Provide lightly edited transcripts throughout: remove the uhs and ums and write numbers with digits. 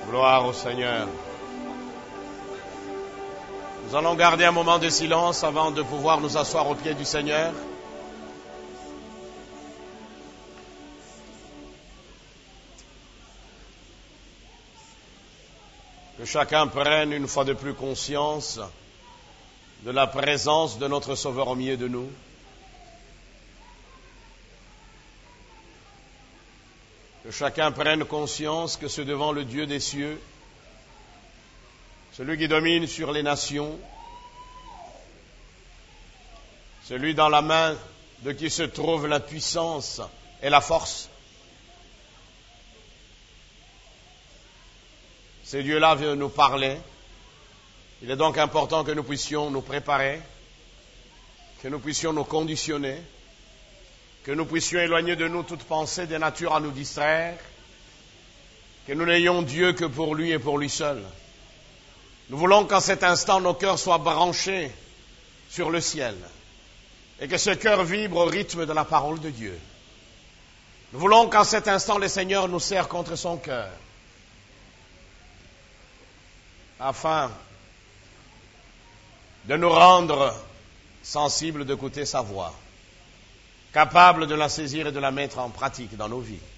Gloire au Seigneur. Nous allons garder un moment de silence avant de pouvoir nous asseoir au pied du Seigneur. Que chacun prenne une fois de plus conscience de la présence de notre Sauveur au milieu de nous. Que chacun prenne conscience que c'est devant le Dieu des cieux, celui qui domine sur les nations, celui dans la main de qui se trouve la puissance et la force. Ce Dieu-là vient nous parler. Il est donc important que nous puissions nous préparer, que nous puissions nous conditionner, que nous puissions éloigner de nous toute pensée de nature à nous distraire, que nous n'ayons Dieu que pour lui et pour lui seul. Nous voulons qu'en cet instant, nos cœurs soient branchés sur le ciel et que ce cœur vibre au rythme de la parole de Dieu. Nous voulons qu'en cet instant, le Seigneur nous serre contre son cœur afin de nous rendre sensibles d'écouter sa voix, capables de la saisir et de la mettre en pratique dans nos vies.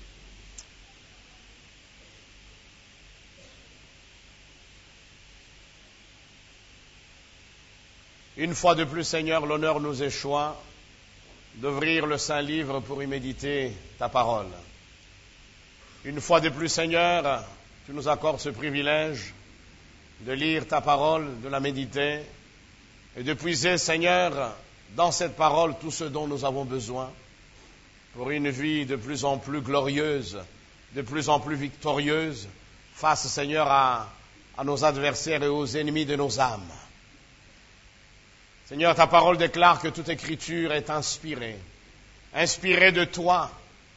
Une fois de plus, Seigneur, l'honneur nous échoit d'ouvrir le Saint Livre pour y méditer ta parole. Une fois de plus, Seigneur, tu nous accordes ce privilège de lire ta parole, de la méditer et de puiser, Seigneur, dans cette parole tout ce dont nous avons besoin pour une vie de plus en plus glorieuse, de plus en plus victorieuse face, Seigneur, à nos adversaires et aux ennemis de nos âmes. Seigneur, ta parole déclare que toute écriture est inspirée de toi,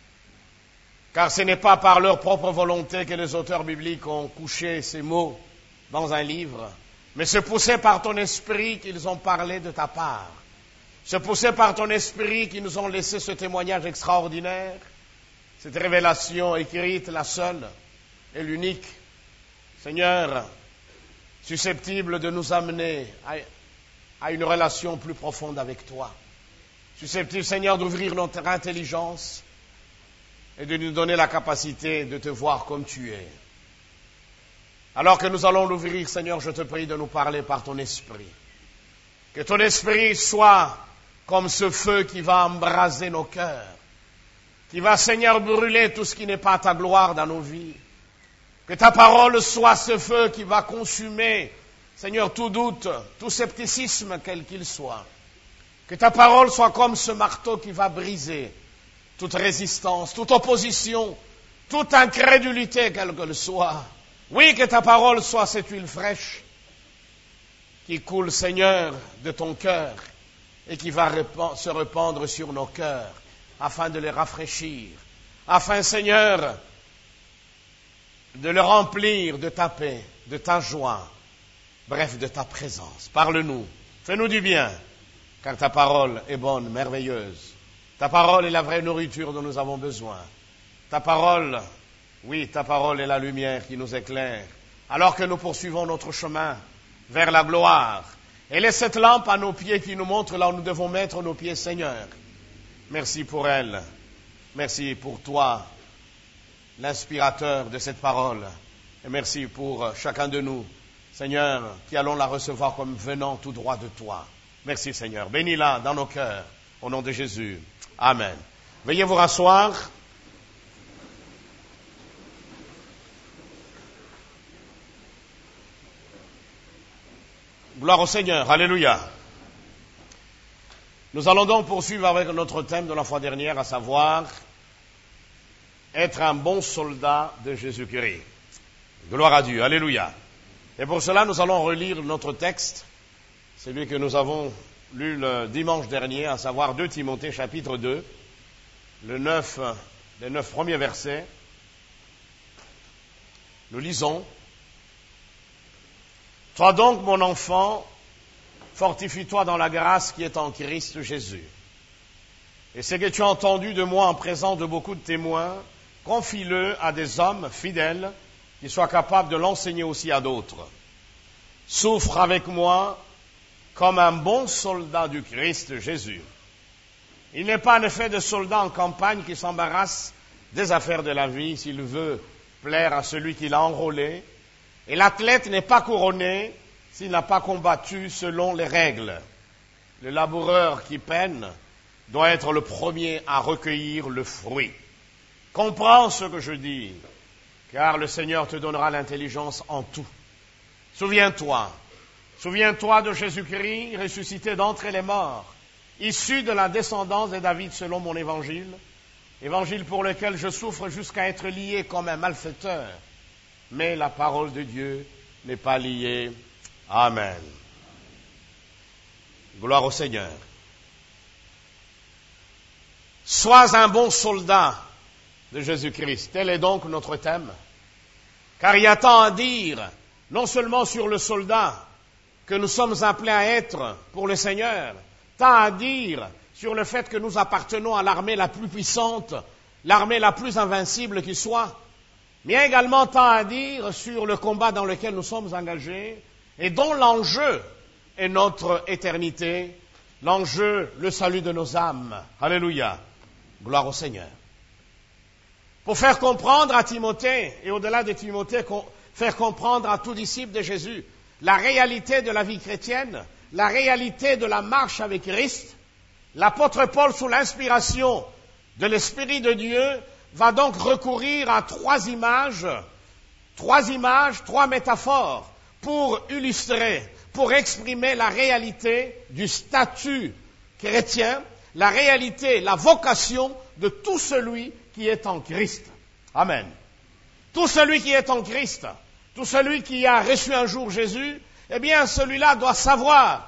car ce n'est pas par leur propre volonté que les auteurs bibliques ont couché ces mots dans un livre, mais c'est poussé par ton esprit qu'ils ont parlé de ta part. C'est poussé par ton esprit qu'ils nous ont laissé ce témoignage extraordinaire, cette révélation écrite, la seule et l'unique, Seigneur, susceptible de nous amener à une relation plus profonde avec toi. Susceptible, Seigneur, d'ouvrir notre intelligence et de nous donner la capacité de te voir comme tu es. Alors que nous allons l'ouvrir, Seigneur, je te prie de nous parler par ton esprit. Que ton esprit soit comme ce feu qui va embraser nos cœurs, qui va, Seigneur, brûler tout ce qui n'est pas ta gloire dans nos vies. Que ta parole soit ce feu qui va consumer, Seigneur, tout doute, tout scepticisme, quel qu'il soit. Que ta parole soit comme ce marteau qui va briser toute résistance, toute opposition, toute incrédulité, quelle qu'elle soit. Oui, que ta parole soit cette huile fraîche qui coule, Seigneur, de ton cœur et qui va se répandre sur nos cœurs afin de les rafraîchir, afin, Seigneur, de le remplir de ta paix, de ta joie, bref, de ta présence. Parle-nous, fais-nous du bien, car ta parole est bonne, merveilleuse. Ta parole est la vraie nourriture dont nous avons besoin. Ta parole, oui, ta parole est la lumière qui nous éclaire, alors que nous poursuivons notre chemin vers la gloire. Elle est cette lampe à nos pieds qui nous montre là où nous devons mettre nos pieds, Seigneur. Merci pour elle. Merci pour toi, l'inspirateur de cette parole. Et merci pour chacun de nous, Seigneur, qui allons la recevoir comme venant tout droit de toi. Merci, Seigneur. Bénis-la dans nos cœurs, au nom de Jésus. Amen. Veuillez vous rasseoir. Gloire au Seigneur, alléluia. Nous allons donc poursuivre avec notre thème de la fois dernière, à savoir être un bon soldat de Jésus-Christ. Gloire à Dieu, alléluia. Et pour cela, nous allons relire notre texte, celui que nous avons lu le dimanche dernier, à savoir 2 Timothée chapitre 2, les 9 premiers versets. Nous lisons. Toi donc, mon enfant, fortifie-toi dans la grâce qui est en Christ Jésus. Et ce que tu as entendu de moi en présence de beaucoup de témoins, confie-le à des hommes fidèles qui soit capable de l'enseigner aussi à d'autres. Souffre avec moi comme un bon soldat du Christ Jésus. Il n'est pas en effet de soldat en campagne qui s'embarrasse des affaires de la vie s'il veut plaire à celui qui l'a enrôlé. Et l'athlète n'est pas couronné s'il n'a pas combattu selon les règles. Le laboureur qui peine doit être le premier à recueillir le fruit. Comprends ce que je dis, car le Seigneur te donnera l'intelligence en tout. Souviens-toi de Jésus-Christ ressuscité d'entre les morts, issu de la descendance de David selon mon évangile, évangile pour lequel je souffre jusqu'à être lié comme un malfaiteur. Mais la parole de Dieu n'est pas liée. Amen. Gloire au Seigneur. Sois un bon soldat de Jésus-Christ. Tel est donc notre thème. Car il y a tant à dire, non seulement sur le soldat que nous sommes appelés à être pour le Seigneur, tant à dire sur le fait que nous appartenons à l'armée la plus puissante, l'armée la plus invincible qui soit, mais il y a également tant à dire sur le combat dans lequel nous sommes engagés et dont l'enjeu est notre éternité, l'enjeu, le salut de nos âmes. Alléluia. Gloire au Seigneur. Pour faire comprendre à Timothée, et au-delà de Timothée, faire comprendre à tout disciple de Jésus la réalité de la vie chrétienne, la réalité de la marche avec Christ, l'apôtre Paul, sous l'inspiration de l'Esprit de Dieu, va donc recourir à trois images, trois métaphores pour illustrer, pour exprimer la réalité du statut chrétien, la réalité, la vocation de tout celui qui est en Christ. Amen. Tout celui qui est en Christ, tout celui qui a reçu un jour Jésus, eh bien, celui-là doit savoir,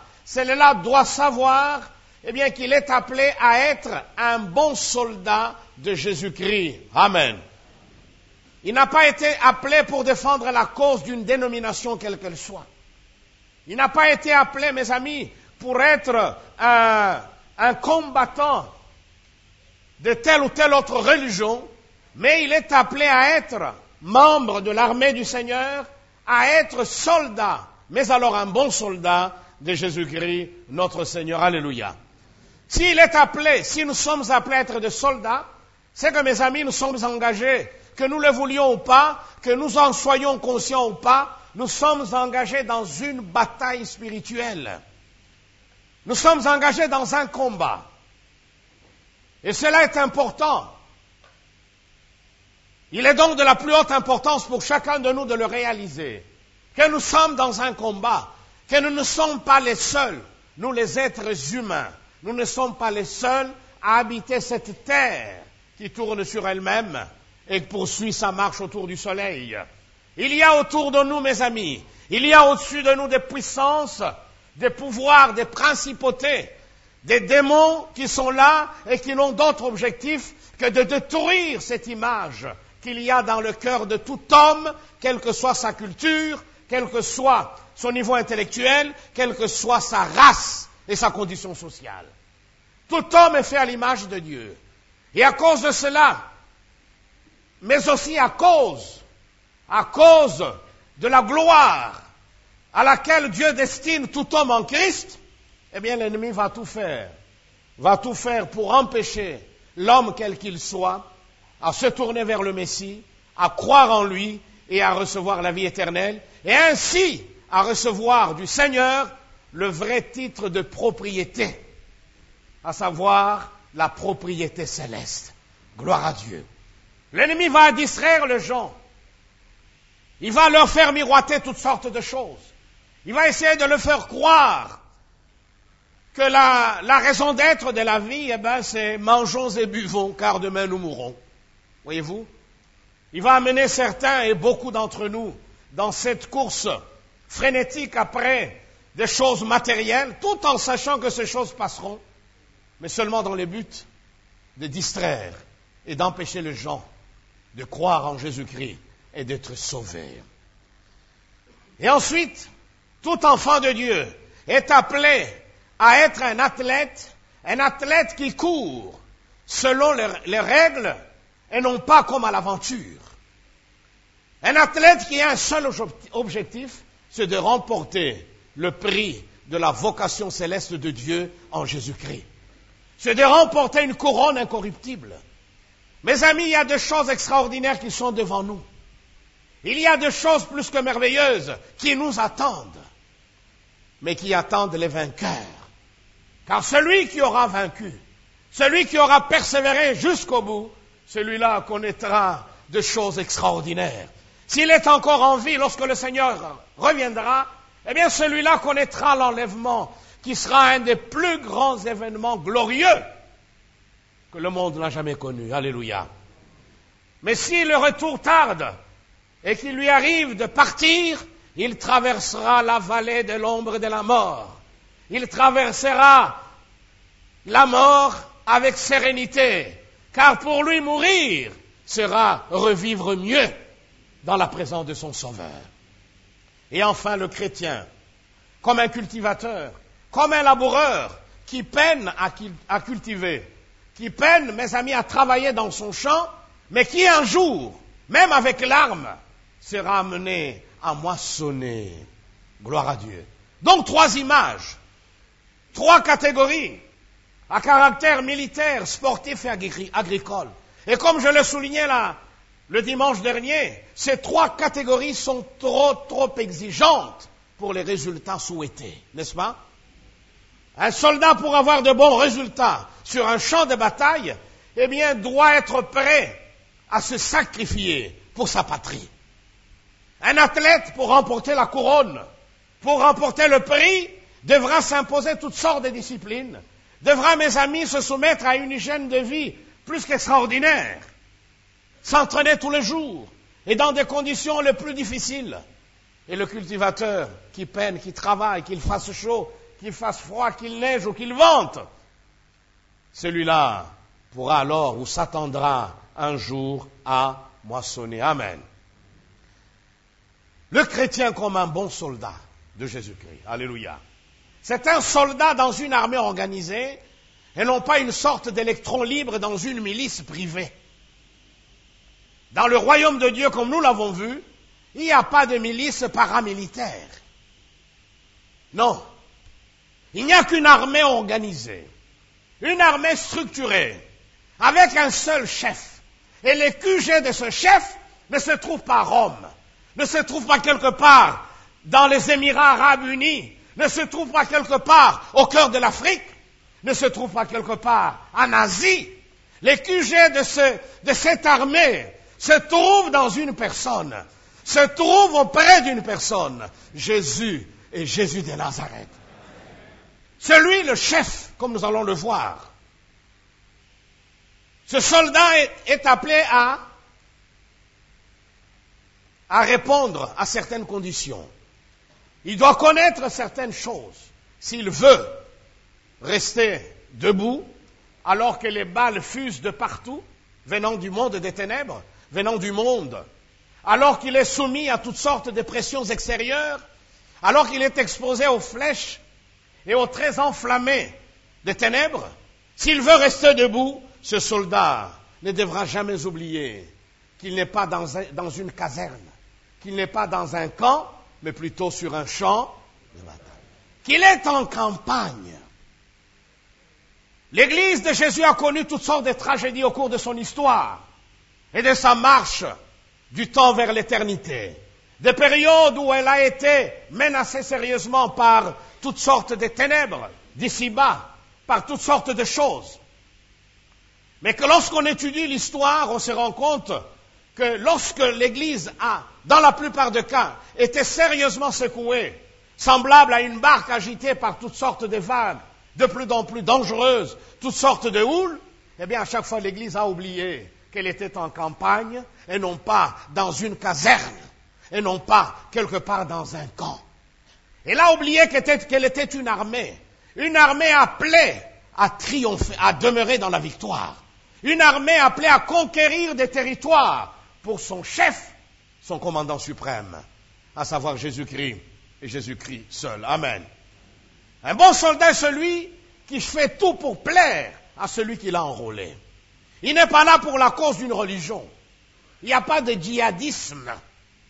eh bien, qu'il est appelé à être un bon soldat de Jésus-Christ. Amen. Il n'a pas été appelé pour défendre la cause d'une dénomination quelle qu'elle soit. Il n'a pas été appelé, mes amis, pour être un combattant de telle ou telle autre religion, mais il est appelé à être membre de l'armée du Seigneur, à être soldat, mais alors un bon soldat de Jésus-Christ, notre Seigneur. Alléluia. Si nous sommes appelés à être des soldats, c'est que, mes amis, nous sommes engagés, que nous le voulions ou pas, que nous en soyons conscients ou pas, nous sommes engagés dans une bataille spirituelle. Nous sommes engagés dans un combat. Et cela est important. Il est donc de la plus haute importance pour chacun de nous de le réaliser, que nous sommes dans un combat, que nous ne sommes pas les seuls, nous les êtres humains, nous ne sommes pas les seuls à habiter cette terre qui tourne sur elle-même et poursuit sa marche autour du soleil. Il y a autour de nous, mes amis, il y a au-dessus de nous des puissances, des pouvoirs, des principautés, des démons qui sont là et qui n'ont d'autre objectif que de détruire cette image qu'il y a dans le cœur de tout homme, quelle que soit sa culture, quel que soit son niveau intellectuel, quelle que soit sa race et sa condition sociale. Tout homme est fait à l'image de Dieu. Et à cause de cela, mais aussi à cause de la gloire à laquelle Dieu destine tout homme en Christ, eh bien l'ennemi va tout faire pour empêcher l'homme quel qu'il soit à se tourner vers le Messie, à croire en lui et à recevoir la vie éternelle, et ainsi à recevoir du Seigneur le vrai titre de propriété, à savoir la propriété céleste. Gloire à Dieu. L'ennemi va distraire les gens. Il va leur faire miroiter toutes sortes de choses. Il va essayer de leur faire croire que la raison d'être de la vie, c'est mangeons et buvons, car demain nous mourrons. Voyez-vous? Il va amener certains et beaucoup d'entre nous dans cette course frénétique après des choses matérielles, tout en sachant que ces choses passeront, mais seulement dans le but de distraire et d'empêcher les gens de croire en Jésus-Christ et d'être sauvés. Et ensuite, tout enfant de Dieu est appelé à être un athlète qui court selon les règles et non pas comme à l'aventure. Un athlète qui a un seul objectif, c'est de remporter le prix de la vocation céleste de Dieu en Jésus-Christ. C'est de remporter une couronne incorruptible. Mes amis, il y a des choses extraordinaires qui sont devant nous. Il y a des choses plus que merveilleuses qui nous attendent, mais qui attendent les vainqueurs. Car celui qui aura vaincu, celui qui aura persévéré jusqu'au bout, celui-là connaîtra des choses extraordinaires. S'il est encore en vie lorsque le Seigneur reviendra, eh bien celui-là connaîtra l'enlèvement, qui sera un des plus grands événements glorieux que le monde n'a jamais connu. Alléluia. Mais si le retour tarde et qu'il lui arrive de partir, il traversera la vallée de l'ombre de la mort. Il traversera la mort avec sérénité, car pour lui mourir sera revivre mieux dans la présence de son Sauveur. Et enfin le chrétien, comme un cultivateur, comme un laboureur qui peine à cultiver, qui peine, mes amis, à travailler dans son champ, mais qui un jour, même avec larmes, sera amené à moissonner. Gloire à Dieu. Donc 3 images, 3 catégories, à caractère militaire, sportif et agricole. Et comme je le soulignais là, le dimanche dernier, ces 3 catégories sont trop exigeantes pour les résultats souhaités, n'est-ce pas? Un soldat, pour avoir de bons résultats sur un champ de bataille, eh bien, doit être prêt à se sacrifier pour sa patrie. Un athlète, pour remporter la couronne, pour remporter le prix, devra s'imposer toutes sortes de disciplines, devra, mes amis, se soumettre à une hygiène de vie plus qu'extraordinaire, s'entraîner tous les jours et dans des conditions les plus difficiles. Et le cultivateur qui peine, qui travaille, qu'il fasse chaud, qu'il fasse froid, qu'il neige ou qu'il vente, celui-là pourra alors ou s'attendra un jour à moissonner. Amen. Le chrétien comme un bon soldat de Jésus-Christ. Alléluia. C'est un soldat dans une armée organisée et non pas une sorte d'électron libre dans une milice privée. Dans le royaume de Dieu, comme nous l'avons vu, il n'y a pas de milice paramilitaire. Non. Il n'y a qu'une armée organisée, une armée structurée, avec un seul chef. Et les QG de ce chef ne se trouvent pas à Rome, ne se trouvent pas quelque part dans les Émirats arabes unis, ne se trouvent pas quelque part au cœur de l'Afrique, ne se trouvent pas quelque part en Asie. Les QG de cette armée se trouvent dans une personne, se trouvent auprès d'une personne, Jésus et Jésus de Nazareth. Celui, le chef, comme nous allons le voir. Ce soldat est appelé à répondre à certaines conditions. Il doit connaître certaines choses. S'il veut rester debout, alors que les balles fusent de partout, venant du monde des ténèbres, venant du monde, alors qu'il est soumis à toutes sortes de pressions extérieures, alors qu'il est exposé aux flèches et aux traits enflammés des ténèbres, s'il veut rester debout, ce soldat ne devra jamais oublier qu'il n'est pas dans une caserne, qu'il n'est pas dans un camp, mais plutôt sur un champ de bataille, qu'il est en campagne. L'Église de Jésus a connu toutes sortes de tragédies au cours de son histoire et de sa marche du temps vers l'éternité. Des périodes où elle a été menacée sérieusement par toutes sortes de ténèbres d'ici-bas, par toutes sortes de choses. Mais que lorsqu'on étudie l'histoire, on se rend compte que lorsque l'Église a, dans la plupart des cas, été sérieusement secouée, semblable à une barque agitée par toutes sortes de vagues, de plus en plus dangereuses, toutes sortes de houles, eh bien à chaque fois l'Église a oublié qu'elle était en campagne et non pas dans une caserne, et non pas quelque part dans un camp. Elle a oublié qu'elle était une armée appelée à triompher, à demeurer dans la victoire, une armée appelée à conquérir des territoires pour son chef, son commandant suprême, à savoir Jésus-Christ et Jésus-Christ seul. Amen. Un bon soldat est celui qui fait tout pour plaire à celui qui l'a enrôlé. Il n'est pas là pour la cause d'une religion. Il n'y a pas de djihadisme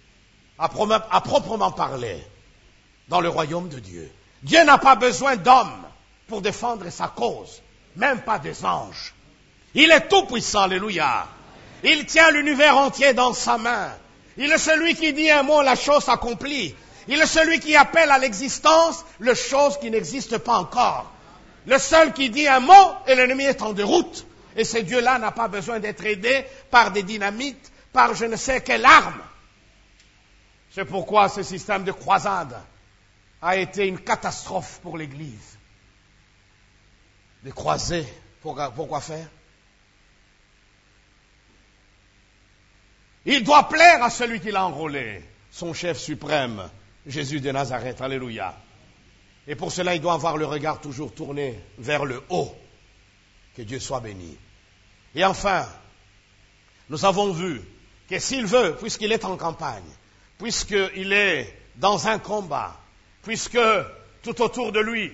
à proprement parler dans le royaume de Dieu. Dieu n'a pas besoin d'hommes pour défendre sa cause, même pas des anges. Il est tout puissant, alléluia. Il tient l'univers entier dans sa main. Il est celui qui dit un mot, la chose s'accomplit. Il est celui qui appelle à l'existence les choses qui n'existent pas encore. Le seul qui dit un mot et l'ennemi est en déroute. Et ce Dieu-là n'a pas besoin d'être aidé par des dynamites, par je ne sais quelle arme. C'est pourquoi ce système de croisade a été une catastrophe pour l'Église. Des croisés, pourquoi faire? Il doit plaire à celui qui l'a enrôlé, son chef suprême, Jésus de Nazareth, alléluia. Et pour cela, il doit avoir le regard toujours tourné vers le haut. Que Dieu soit béni. Et enfin, nous avons vu que s'il veut, puisqu'il est en campagne, puisqu'il est dans un combat, puisque tout autour de lui,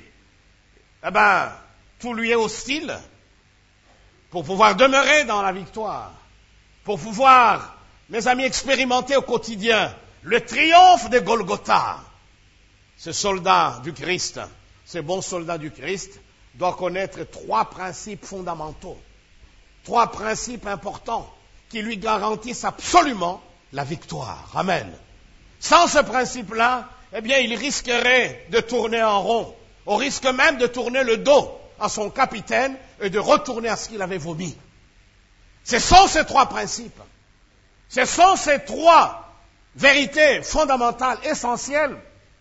tout lui est hostile, pour pouvoir demeurer dans la victoire, pour pouvoir, mes amis, expérimenter au quotidien le triomphe de Golgotha. Ce soldat du Christ, ce bon soldat du Christ, doit connaître 3 principes fondamentaux, 3 principes importants qui lui garantissent absolument la victoire. Amen. Sans ce principe-là, il risquerait de tourner en rond, au risque même de tourner le dos à son capitaine et de retourner à ce qu'il avait vomi. Ce sont ces 3 principes. Ce sont ces 3 vérités fondamentales, essentielles,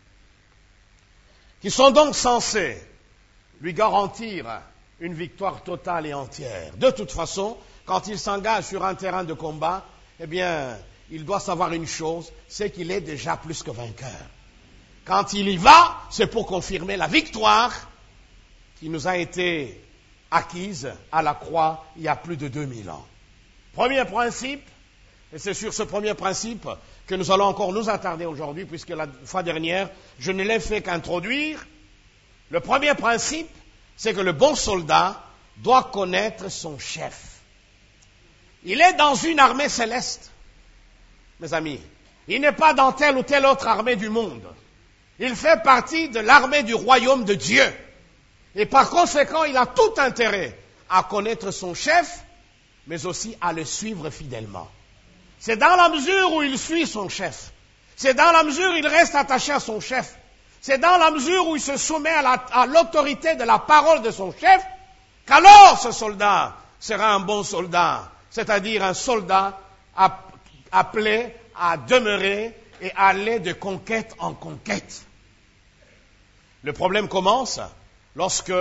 qui sont donc censées lui garantir une victoire totale et entière. De toute façon, quand il s'engage sur un terrain de combat, il doit savoir une chose, c'est qu'il est déjà plus que vainqueur. Quand il y va, c'est pour confirmer la victoire qui nous a été acquise à la croix il y a plus de 2000 ans. Premier principe, et c'est sur ce premier principe que nous allons encore nous attarder aujourd'hui, puisque la fois dernière, je ne l'ai fait qu'introduire. Le premier principe, c'est que le bon soldat doit connaître son chef. Il est dans une armée céleste, mes amis. Il n'est pas dans telle ou telle autre armée du monde. Il fait partie de l'armée du royaume de Dieu. Et par conséquent, il a tout intérêt à connaître son chef, mais aussi à le suivre fidèlement. C'est dans la mesure où il suit son chef. C'est dans la mesure où il reste attaché à son chef. C'est dans la mesure où il se soumet à l'autorité de la parole de son chef, qu'alors ce soldat sera un bon soldat, c'est-à-dire un soldat appelé à demeurer et à aller de conquête en conquête. Le problème commence lorsque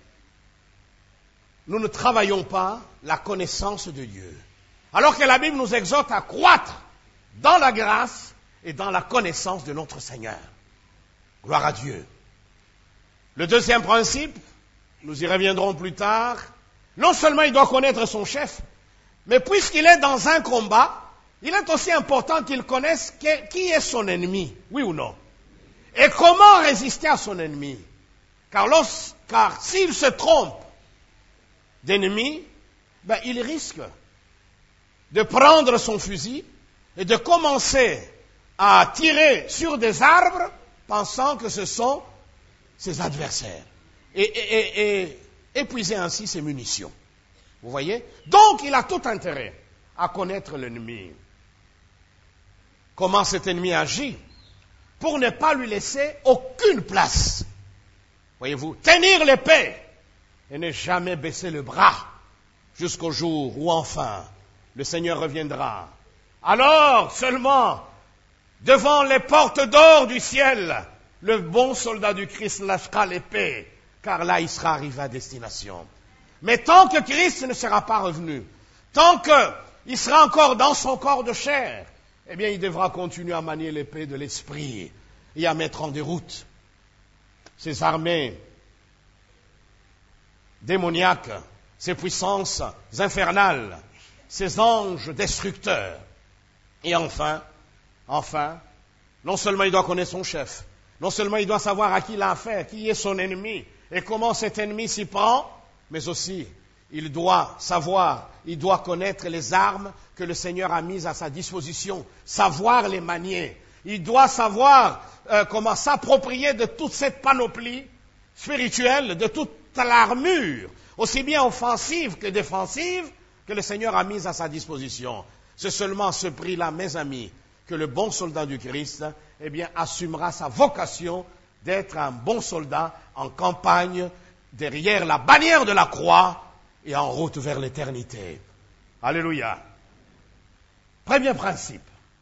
nous ne travaillons pas la connaissance de Dieu. Alors que la Bible nous exhorte à croître dans la grâce et dans la connaissance de notre Seigneur. Gloire à Dieu. Le deuxième principe, nous y reviendrons plus tard, non seulement il doit connaître son chef, mais puisqu'il est dans un combat, il est aussi important qu'il connaisse qui est son ennemi, oui ou non, et comment résister à son ennemi. Car s'il se trompe d'ennemi, il risque de prendre son fusil et de commencer à tirer sur des arbres pensant que ce sont ses adversaires et épuiser ainsi ses munitions. Vous voyez? Donc il a tout intérêt à connaître l'ennemi. Comment cet ennemi agit pour ne pas lui laisser aucune place. Voyez-vous? Tenir l'épée et ne jamais baisser le bras jusqu'au jour où enfin le Seigneur reviendra. Alors seulement, devant les portes d'or du ciel, le bon soldat du Christ lâchera l'épée, car là il sera arrivé à destination. Mais tant que Christ ne sera pas revenu, tant qu'il sera encore dans son corps de chair, il devra continuer à manier l'épée de l'esprit et à mettre en déroute ces armées démoniaques, ces puissances infernales, ces anges destructeurs. Et enfin, non seulement il doit connaître son chef, non seulement il doit savoir à qui il a affaire, qui est son ennemi, et comment cet ennemi s'y prend, mais aussi il doit savoir, il doit connaître les armes que le Seigneur a mises à sa disposition, savoir les manier. Il doit savoir comment s'approprier de toute cette panoplie spirituelle, de toute l'armure, aussi bien offensive que défensive, que le Seigneur a mise à sa disposition. C'est seulement à ce prix-là, mes amis, que le bon soldat du Christ, assumera sa vocation d'être un bon soldat en campagne, derrière la bannière de la croix et en route vers l'éternité. Alléluia. Premier principe.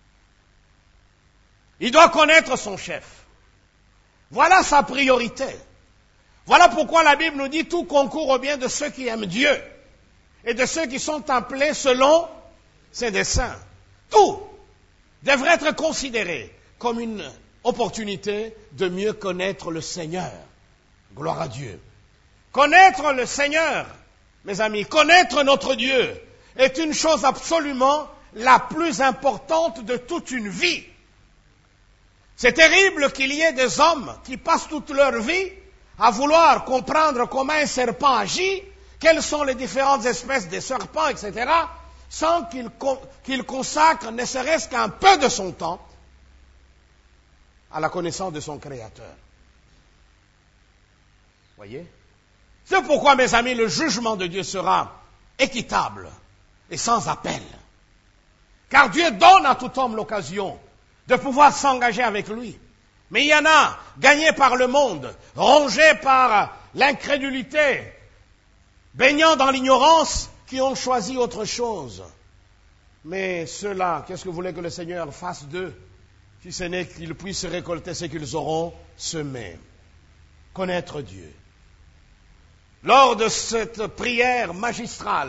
Il doit connaître son chef. Voilà sa priorité. Voilà pourquoi la Bible nous dit tout concourt au bien de ceux qui aiment Dieu et de ceux qui sont appelés selon ses desseins. Tout devrait être considéré comme une opportunité de mieux connaître le Seigneur. Gloire à Dieu. Connaître le Seigneur, mes amis, connaître notre Dieu est une chose absolument la plus importante de toute une vie. C'est terrible qu'il y ait des hommes qui passent toute leur vie à vouloir comprendre comment un serpent agit, quelles sont les différentes espèces de serpents, etc., sans qu'il consacre ne serait-ce qu'un peu de son temps à la connaissance de son Créateur. Voyez? C'est pourquoi, mes amis, le jugement de Dieu sera équitable et sans appel. Car Dieu donne à tout homme l'occasion de pouvoir s'engager avec lui. Mais il y en a, gagnés par le monde, rongés par l'incrédulité, baignant dans l'ignorance, qui ont choisi autre chose. Mais ceux-là, qu'est-ce que vous voulez que le Seigneur fasse d'eux, si ce n'est qu'ils puissent récolter ce qu'ils auront semé? Connaître Dieu. Lors de cette prière magistrale,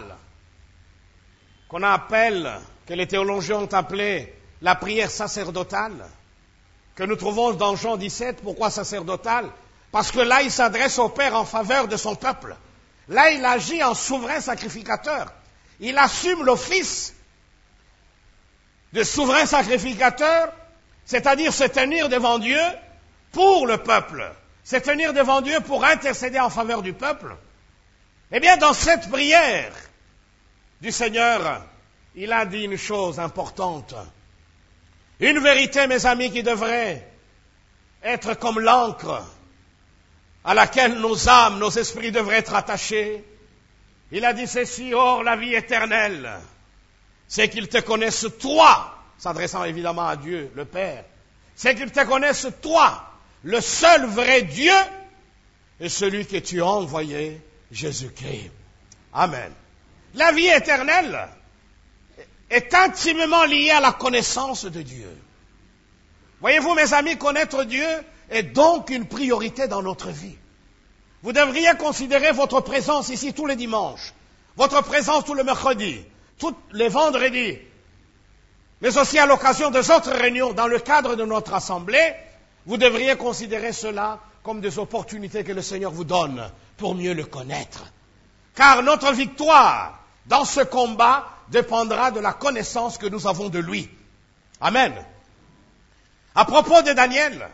que les théologiens ont appelée la prière sacerdotale, que nous trouvons dans Jean 17. Pourquoi sacerdotale? Parce que là, il s'adresse au Père en faveur de son peuple. Là, il agit en souverain sacrificateur. Il assume l'office de souverain sacrificateur, c'est-à-dire se tenir devant Dieu pour le peuple, se tenir devant Dieu pour intercéder en faveur du peuple. Eh bien, dans cette prière du Seigneur, il a dit une chose importante. Une vérité, mes amis, qui devrait être comme l'encre à laquelle nos âmes, nos esprits devraient être attachés. Il a dit ceci: or la vie éternelle, c'est qu'ils te connaissent toi, s'adressant évidemment à Dieu, le Père, c'est qu'ils te connaissent toi, le seul vrai Dieu, et celui que tu as envoyé, Jésus-Christ. Amen. La vie éternelle est intimement liée à la connaissance de Dieu. Voyez-vous, mes amis, connaître Dieu est donc une priorité dans notre vie. Vous devriez considérer votre présence ici tous les dimanches, votre présence tous les mercredis, tous les vendredis, mais aussi à l'occasion des autres réunions dans le cadre de notre assemblée. Vous devriez considérer cela comme des opportunités que le Seigneur vous donne pour mieux le connaître. Car notre victoire dans ce combat dépendra de la connaissance que nous avons de lui. Amen. À propos de Daniel,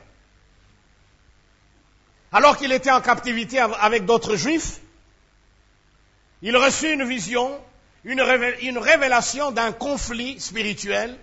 alors qu'il était en captivité avec d'autres Juifs, il reçut une vision, une révélation d'un conflit spirituel,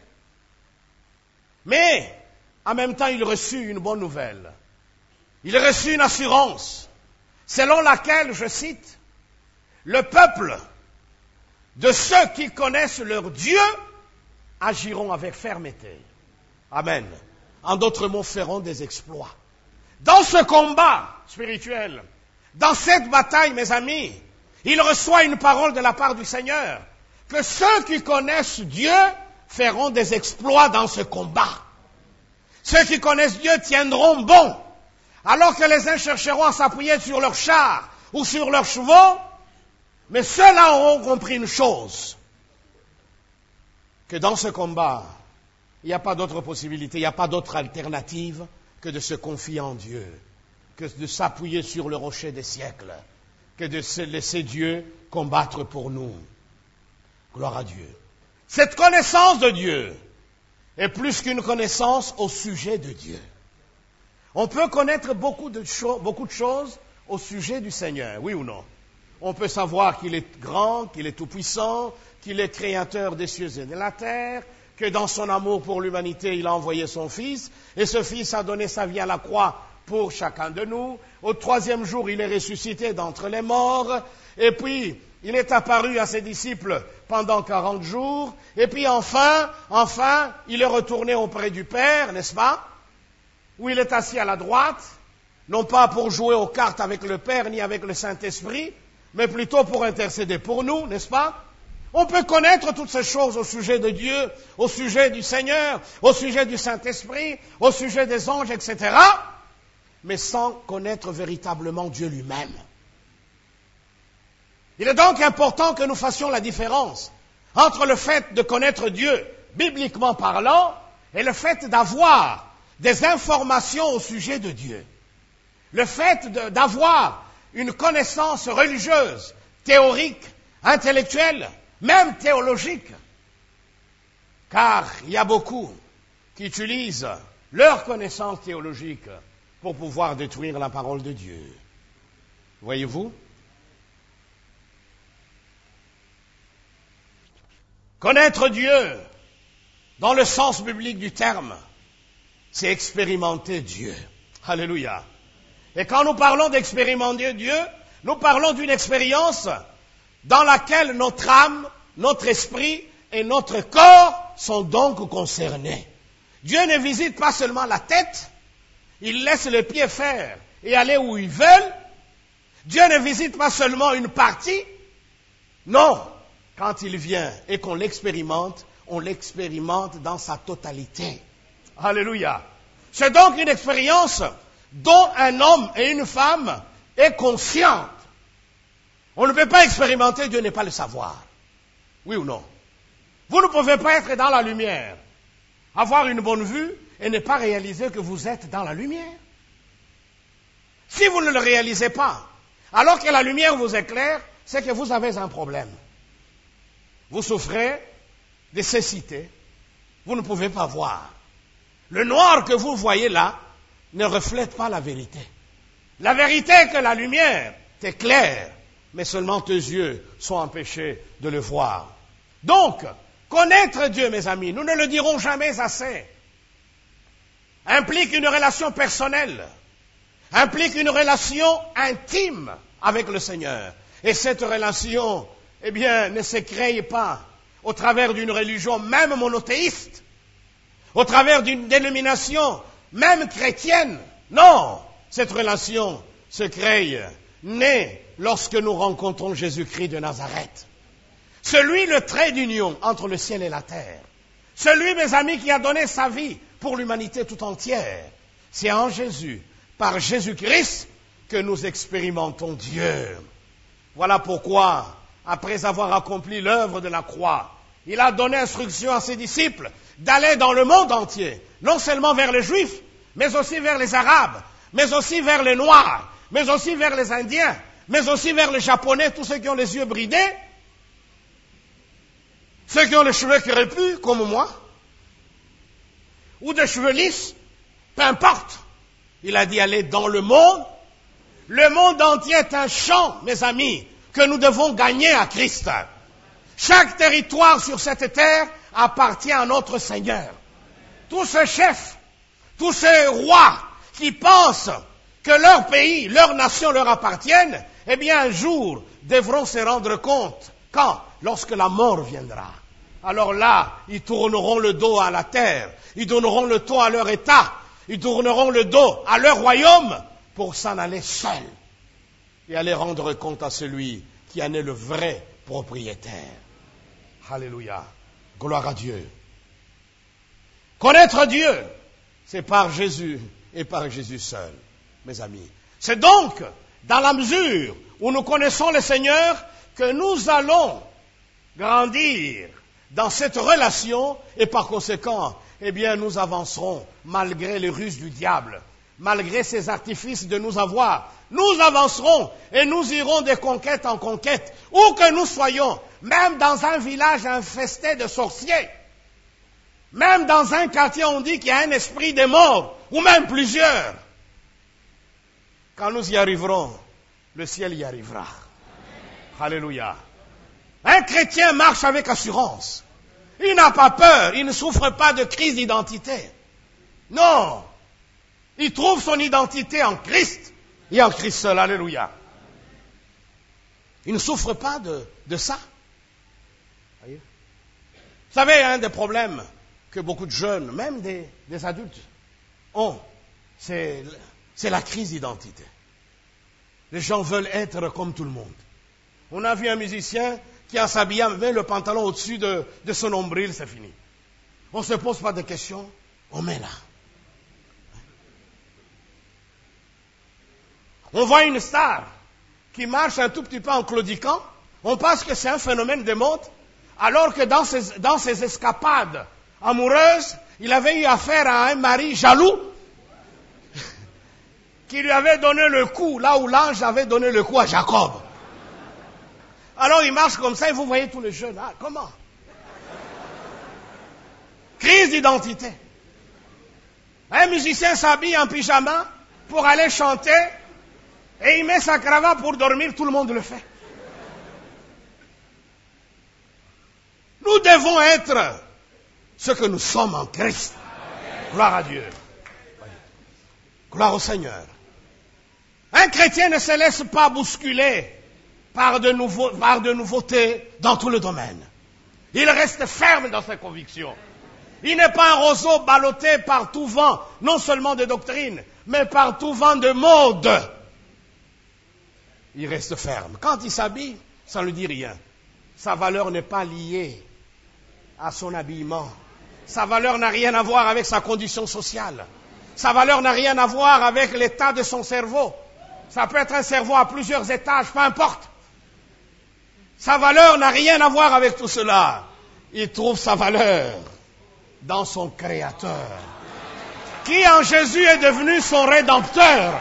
mais en même temps il reçut une bonne nouvelle. Il reçut une assurance, selon laquelle, je cite, le peuple de ceux qui connaissent leur Dieu agiront avec fermeté. Amen. En d'autres mots, feront des exploits. Dans ce combat spirituel, dans cette bataille, mes amis, il reçoit une parole de la part du Seigneur, que ceux qui connaissent Dieu feront des exploits dans ce combat. Ceux qui connaissent Dieu tiendront bon, alors que les uns chercheront à s'appuyer sur leurs chars ou sur leurs chevaux, mais ceux-là auront compris une chose, que dans ce combat, il n'y a pas d'autre possibilité, il n'y a pas d'autre alternative que de se confier en Dieu, que de s'appuyer sur le rocher des siècles, que de se laisser Dieu combattre pour nous. Gloire à Dieu. Cette connaissance de Dieu est plus qu'une connaissance au sujet de Dieu. On peut connaître beaucoup de choses au sujet du Seigneur, oui ou non? On peut savoir qu'il est grand, qu'il est tout-puissant, qu'il est créateur des cieux et de la terre, que dans son amour pour l'humanité, il a envoyé son Fils, et ce Fils a donné sa vie à la croix pour chacun de nous. Au troisième jour, il est ressuscité d'entre les morts, et puis il est apparu à ses disciples pendant 40 jours, et puis enfin, il est retourné auprès du Père, n'est-ce pas? Où il est assis à la droite, non pas pour jouer aux cartes avec le Père ni avec le Saint-Esprit, mais plutôt pour intercéder pour nous, n'est-ce pas? On peut connaître toutes ces choses au sujet de Dieu, au sujet du Seigneur, au sujet du Saint-Esprit, au sujet des anges, etc., mais sans connaître véritablement Dieu lui-même. Il est donc important que nous fassions la différence entre le fait de connaître Dieu, bibliquement parlant, et le fait d'avoir des informations au sujet de Dieu. Le fait d'avoir une connaissance religieuse, théorique, intellectuelle, même théologique. Car il y a beaucoup qui utilisent leur connaissance théologique pour pouvoir détruire la parole de Dieu. Voyez-vous? Connaître Dieu, dans le sens biblique du terme, c'est expérimenter Dieu. Alléluia. Et quand nous parlons d'expérimenter Dieu, nous parlons d'une expérience dans laquelle notre âme, notre esprit et notre corps sont donc concernés. Dieu ne visite pas seulement la tête, il laisse les pieds faire et aller où ils veulent. Dieu ne visite pas seulement une partie, non. Quand il vient et qu'on l'expérimente, on l'expérimente dans sa totalité. Alléluia. C'est donc une expérience dont un homme et une femme est conscient. On ne peut pas expérimenter, Dieu n'est pas le savoir. Oui ou non? Vous ne pouvez pas être dans la lumière, avoir une bonne vue et ne pas réaliser que vous êtes dans la lumière. Si vous ne le réalisez pas, alors que la lumière vous éclaire, c'est que vous avez un problème. Vous souffrez de cécité. Vous ne pouvez pas voir. Le noir que vous voyez là ne reflète pas la vérité. La vérité est que la lumière t'éclaire, mais seulement tes yeux sont empêchés de le voir. Donc, connaître Dieu, mes amis, nous ne le dirons jamais assez, implique une relation personnelle, implique une relation intime avec le Seigneur. Et cette relation, eh bien, ne se crée pas au travers d'une religion même monothéiste, au travers d'une dénomination même chrétienne. Non, cette relation se crée, naît lorsque nous rencontrons Jésus-Christ de Nazareth. Celui, le trait d'union entre le ciel et la terre. Celui, mes amis, qui a donné sa vie pour l'humanité tout entière. C'est en Jésus, par Jésus-Christ, que nous expérimentons Dieu. Voilà pourquoi, après avoir accompli l'œuvre de la croix, il a donné instruction à ses disciples d'aller dans le monde entier, non seulement vers les Juifs, mais aussi vers les Arabes, mais aussi vers les Noirs, mais aussi vers les Indiens, mais aussi vers les Japonais, tous ceux qui ont les yeux bridés, ceux qui ont les cheveux crépus, comme moi, ou des cheveux lisses, peu importe. Il a dit aller dans le monde. Le monde entier est un champ, mes amis, que nous devons gagner à Christ. Chaque territoire sur cette terre appartient à notre Seigneur. Tous ces chefs, tous ces rois qui pensent que leur pays, leur nation leur appartiennent, eh bien un jour devront se rendre compte. Quand? Lorsque la mort viendra. Alors là, ils tourneront le dos à la terre, ils donneront le dos à leur État, ils tourneront le dos à leur royaume pour s'en aller seuls et aller rendre compte à celui qui en est le vrai propriétaire. Alléluia. Gloire à Dieu. Connaître Dieu, c'est par Jésus et par Jésus seul, mes amis. C'est donc dans la mesure où nous connaissons le Seigneur que nous allons grandir dans cette relation et par conséquent, eh bien, nous avancerons malgré les ruses du diable, malgré ses artifices de nous avoir. Nous avancerons et nous irons de conquête en conquête, où que nous soyons, même dans un village infesté de sorciers, même dans un quartier on dit qu'il y a un esprit des morts, ou même plusieurs. Quand nous y arriverons, le ciel y arrivera. Alléluia. Un chrétien marche avec assurance. Il n'a pas peur, il ne souffre pas de crise d'identité. Non. Il trouve son identité en Christ et en Christ seul. Alléluia. Il ne souffre pas de ça. Voyez? Vous savez, un des problèmes que beaucoup de jeunes, même des adultes, ont, c'est la crise d'identité. Les gens veulent être comme tout le monde. On a vu un musicien qui, en s'habillant, met le pantalon au-dessus de son nombril, c'est fini. On ne se pose pas de questions, on met là. On voit une star qui marche un tout petit peu en claudiquant, on pense que c'est un phénomène de mode, alors que dans ses escapades amoureuses, il avait eu affaire à un mari jaloux qui lui avait donné le coup, là où l'ange avait donné le coup à Jacob. Alors il marche comme ça et vous voyez tous les jeunes. Ah, comment? Crise d'identité. Un musicien s'habille en pyjama pour aller chanter et il met sa cravate pour dormir, tout le monde le fait. Nous devons être ce que nous sommes en Christ. Gloire à Dieu. Gloire au Seigneur. Un chrétien ne se laisse pas bousculer par de nouveautés dans tout le domaine. Il reste ferme dans ses convictions. Il n'est pas un roseau ballotté par tout vent, non seulement de doctrine, mais par tout vent de mode. Il reste ferme. Quand il s'habille, ça ne lui dit rien. Sa valeur n'est pas liée à son habillement. Sa valeur n'a rien à voir avec sa condition sociale. Sa valeur n'a rien à voir avec l'état de son cerveau. Ça peut être un cerveau à plusieurs étages, peu importe. Sa valeur n'a rien à voir avec tout cela. Il trouve sa valeur dans son Créateur, qui en Jésus est devenu son Rédempteur.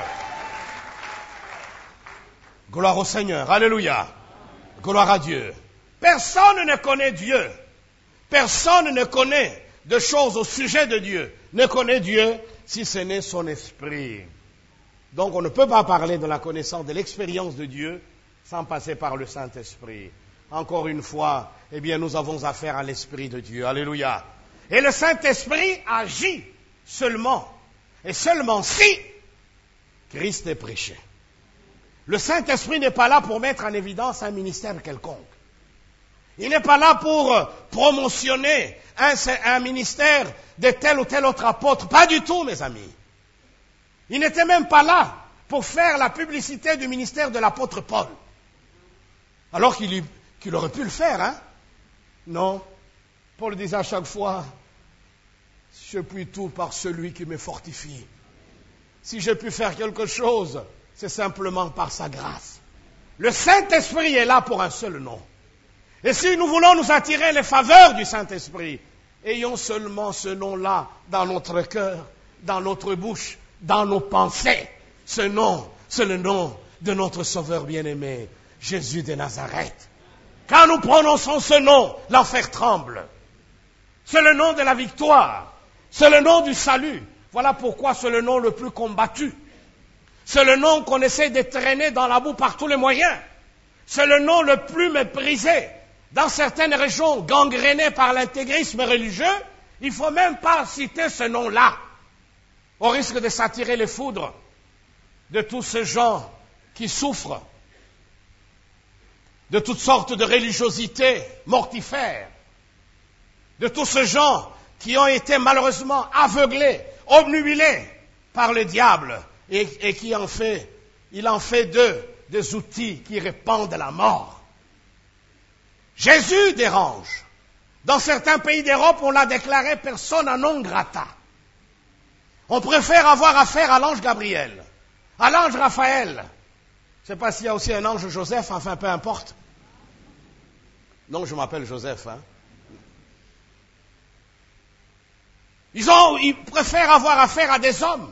Gloire au Seigneur. Alléluia. Gloire à Dieu. Personne ne connaît Dieu. Personne ne connaît de choses au sujet de Dieu. Ne connaît Dieu si ce n'est son esprit. Donc on ne peut pas parler de la connaissance, de l'expérience de Dieu sans passer par le Saint-Esprit. Encore une fois, eh bien nous avons affaire à l'Esprit de Dieu. Alléluia. Et le Saint-Esprit agit seulement, et seulement si Christ est prêché. Le Saint-Esprit n'est pas là pour mettre en évidence un ministère quelconque. Il n'est pas là pour promotionner un ministère de tel ou tel autre apôtre. Pas du tout, mes amis. Il n'était même pas là pour faire la publicité du ministère de l'apôtre Paul. Alors qu'il aurait pu le faire, hein? Non. Paul disait à chaque fois, je puis tout par celui qui me fortifie. Si j'ai pu faire quelque chose, c'est simplement par sa grâce. Le Saint-Esprit est là pour un seul nom. Et si nous voulons nous attirer les faveurs du Saint-Esprit, ayons seulement ce nom-là dans notre cœur, dans notre bouche, dans nos pensées. Ce nom, c'est le nom de notre Sauveur bien-aimé, Jésus de Nazareth. Quand nous prononçons ce nom, l'enfer tremble. C'est le nom de la victoire. C'est le nom du salut. Voilà pourquoi c'est le nom le plus combattu. C'est le nom qu'on essaie de traîner dans la boue par tous les moyens. C'est le nom le plus méprisé. Dans certaines régions gangrénées par l'intégrisme religieux, il ne faut même pas citer ce nom-là, au risque de s'attirer les foudres de tous ces gens qui souffrent de toutes sortes de religiosités mortifères, de tous ces gens qui ont été malheureusement aveuglés, obnubilés par le diable et qui il en fait d'eux des outils qui répandent la mort. Jésus dérange. Dans certains pays d'Europe, on l'a déclaré persona non grata. On préfère avoir affaire à l'ange Gabriel, à l'ange Raphaël. Je ne sais pas s'il y a aussi un ange Joseph, enfin peu importe. Non, je m'appelle Joseph. Hein. Ils préfèrent avoir affaire à des hommes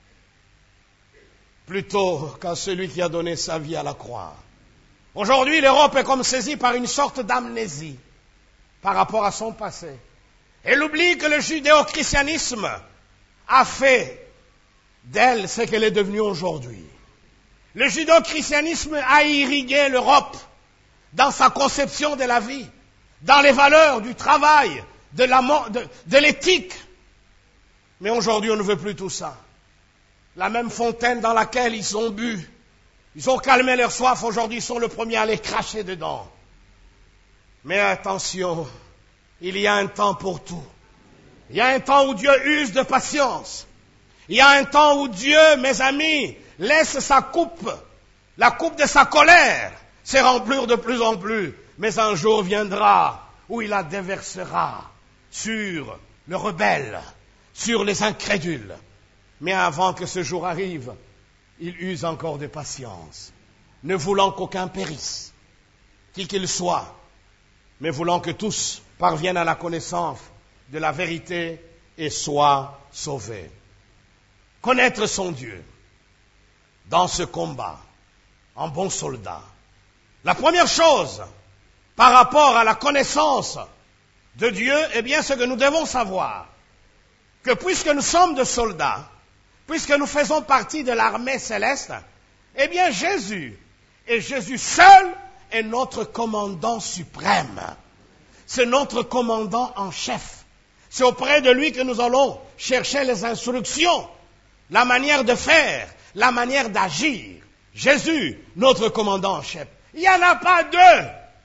plutôt qu'à celui qui a donné sa vie à la croix. Aujourd'hui, l'Europe est comme saisie par une sorte d'amnésie par rapport à son passé. Elle oublie que le judéo-christianisme a fait d'elle ce qu'elle est devenue aujourd'hui. Le judéo-christianisme a irrigué l'Europe dans sa conception de la vie, dans les valeurs du travail, de l'éthique. Mais aujourd'hui, on ne veut plus tout ça. La même fontaine dans laquelle ils ont bu, ils ont calmé leur soif, aujourd'hui ils sont le premier à les cracher dedans. Mais attention, il y a un temps pour tout. Il y a un temps où Dieu use de patience. Il y a un temps où Dieu, mes amis, laisse sa coupe, la coupe de sa colère, se remplir de plus en plus. Mais un jour viendra où il la déversera sur le rebelle, sur les incrédules. Mais avant que ce jour arrive, il use encore de patience, ne voulant qu'aucun périsse, qui qu'il soit, mais voulant que tous parviennent à la connaissance de la vérité et soient sauvés. Connaître son Dieu dans ce combat, en bon soldat. La première chose par rapport à la connaissance de Dieu, eh bien, ce que nous devons savoir, que puisque nous sommes des soldats, puisque nous faisons partie de l'armée céleste, eh bien, Jésus, et Jésus seul, est notre commandant suprême. C'est notre commandant en chef. C'est auprès de lui que nous allons chercher les instructions, la manière de faire, la manière d'agir. Jésus, notre commandant en chef. Il n'y en a pas deux.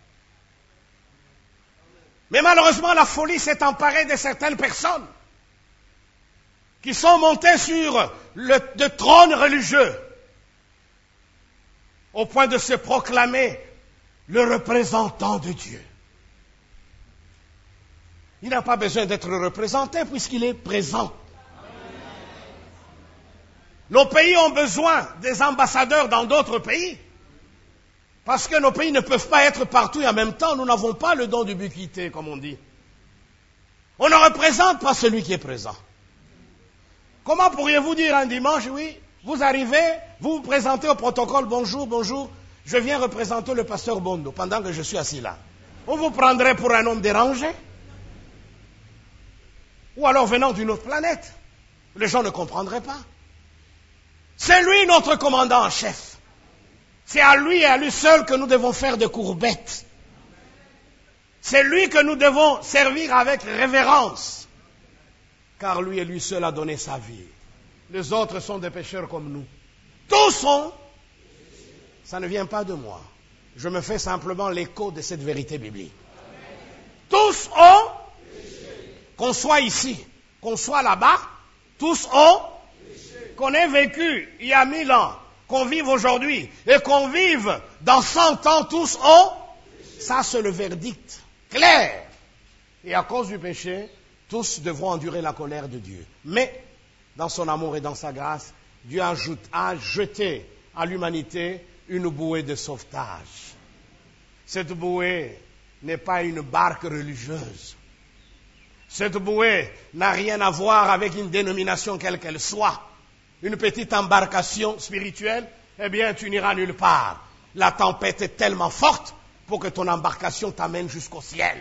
Mais malheureusement, la folie s'est emparée de certaines personnes qui sont montées sur le trône religieux au point de se proclamer le représentant de Dieu. Il n'a pas besoin d'être représenté puisqu'il est présent. Nos pays ont besoin des ambassadeurs dans d'autres pays. Parce que nos pays ne peuvent pas être partout et en même temps, nous n'avons pas le don d'ubiquité, comme on dit. On ne représente pas celui qui est présent. Comment pourriez-vous dire un dimanche, oui, vous arrivez, vous vous présentez au protocole, bonjour, bonjour, je viens représenter le pasteur Bondo pendant que je suis assis là. On vous prendrait pour un homme dérangé? Ou alors venant d'une autre planète? Les gens ne comprendraient pas. C'est lui notre commandant en chef. C'est à lui et à lui seul que nous devons faire des courbettes. C'est lui que nous devons servir avec révérence. Car lui et lui seul a donné sa vie. Les autres sont des pécheurs comme nous. Tous sont. Ça ne vient pas de moi. Je me fais simplement l'écho de cette vérité biblique. Tous ont. Qu'on soit ici, qu'on soit là-bas, tous ont. Qu'on ait vécu il y a 1000 ans, qu'on vive aujourd'hui et qu'on vive dans 100 ans, tous ont. Ça, c'est le verdict clair. Et à cause du péché, tous devront endurer la colère de Dieu. Mais, dans son amour et dans sa grâce, Dieu a jeté à l'humanité une bouée de sauvetage. Cette bouée n'est pas une barque religieuse. Cette bouée n'a rien à voir avec une dénomination quelle qu'elle soit. Une petite embarcation spirituelle, eh bien, tu n'iras nulle part. La tempête est tellement forte pour que ton embarcation t'amène jusqu'au ciel.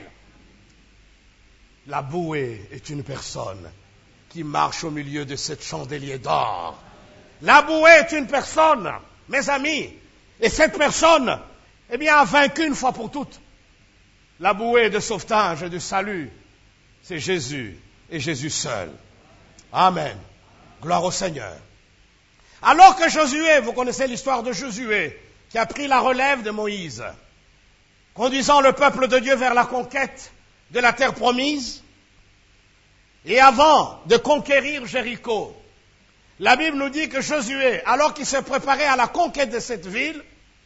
La bouée est une personne qui marche au milieu de cette chandelier d'or. La bouée est une personne, mes amis, et cette personne, eh bien, a vaincu une fois pour toutes. La bouée de sauvetage et de salut, c'est Jésus et Jésus seul. Amen. Gloire au Seigneur. Alors que Josué, vous connaissez l'histoire de Josué, qui a pris la relève de Moïse, conduisant le peuple de Dieu vers la conquête de la terre promise, et avant de conquérir Jéricho, la Bible nous dit que Josué, alors qu'il se préparait à la conquête de cette ville,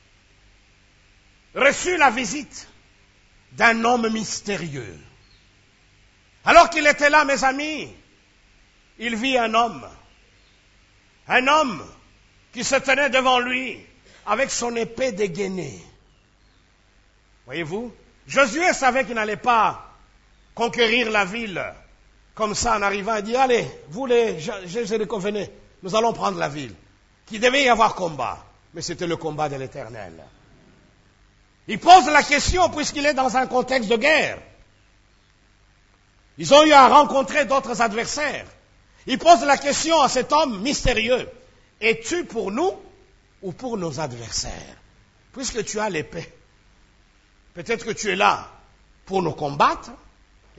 reçut la visite d'un homme mystérieux. Alors qu'il était là, mes amis, il vit un homme qui se tenait devant lui avec son épée dégainée. Voyez-vous, Josué savait qu'il n'allait pas conquérir la ville comme ça en arrivant et dire, allez, vous les Jéricho, venez, nous allons prendre la ville. Qu'il devait y avoir combat, mais c'était le combat de l'Éternel. Il pose la question puisqu'il est dans un contexte de guerre. Ils ont eu à rencontrer d'autres adversaires. Il pose la question à cet homme mystérieux. Es-tu pour nous ou pour nos adversaires? Puisque tu as l'épée, peut-être que tu es là pour nous combattre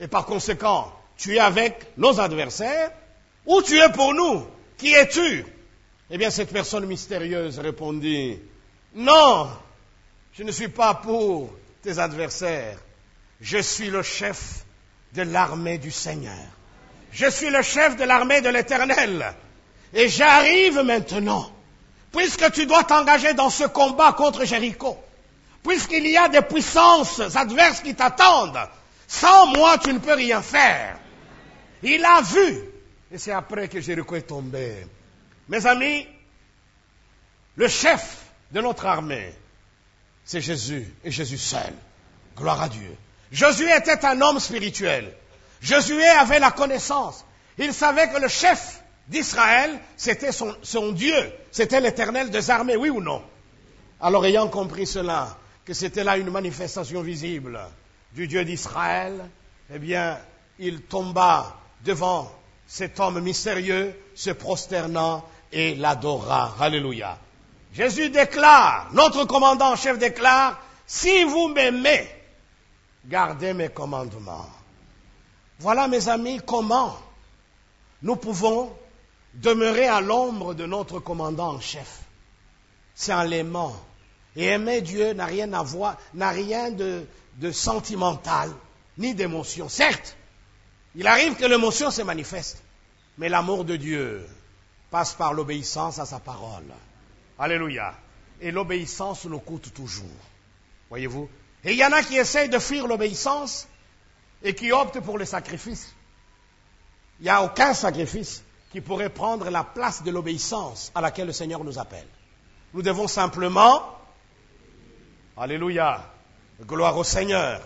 Et par conséquent, tu es avec nos adversaires ou tu es pour nous? Qui es-tu? Eh bien, cette personne mystérieuse répondit, non, je ne suis pas pour tes adversaires. Je suis le chef de l'armée du Seigneur. Je suis le chef de l'armée de l'Éternel. Et j'arrive maintenant, puisque tu dois t'engager dans ce combat contre Jéricho, puisqu'il y a des puissances adverses qui t'attendent, sans moi tu ne peux rien faire. Il a vu, et c'est après que Jéricho est tombé. Mes amis, le chef de notre armée, c'est Jésus, et Jésus seul. Gloire à Dieu. Josué était un homme spirituel. Josué avait la connaissance. Il savait que le chef d'Israël, c'était son Dieu. C'était l'Éternel des armées, oui ou non? Alors, ayant compris cela, que c'était là une manifestation visible du Dieu d'Israël, eh bien, il tomba devant cet homme mystérieux, se prosternant et l'adora. Alléluia. Jésus déclare, notre commandant en chef déclare, si vous m'aimez, gardez mes commandements. Voilà, mes amis, comment nous pouvons demeurer à l'ombre de notre commandant en chef. C'est en l'aimant. Et aimer Dieu n'a rien à voir, n'a rien de sentimental, ni d'émotion. Certes, il arrive que l'émotion se manifeste, mais l'amour de Dieu passe par l'obéissance à sa parole. Alléluia. Et l'obéissance nous coûte toujours. Voyez-vous? Et il y en a qui essayent de fuir l'obéissance et qui optent pour le sacrifice. Il n'y a aucun sacrifice qui pourrait prendre la place de l'obéissance à laquelle le Seigneur nous appelle. Nous devons simplement, alléluia, gloire au Seigneur.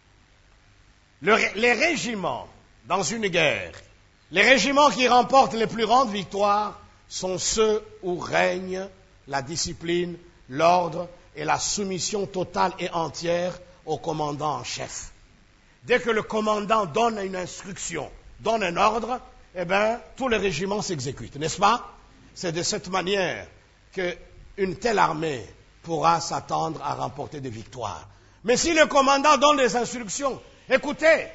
Les régiments dans une guerre, les régiments qui remportent les plus grandes victoires sont ceux où règne la discipline, l'ordre et la soumission totale et entière au commandant en chef. Dès que le commandant donne une instruction, donne un ordre, eh bien, tout le régiment s'exécute, n'est-ce pas? C'est de cette manière qu'une telle armée pourra s'attendre à remporter des victoires. Mais si le commandant donne des instructions, écoutez,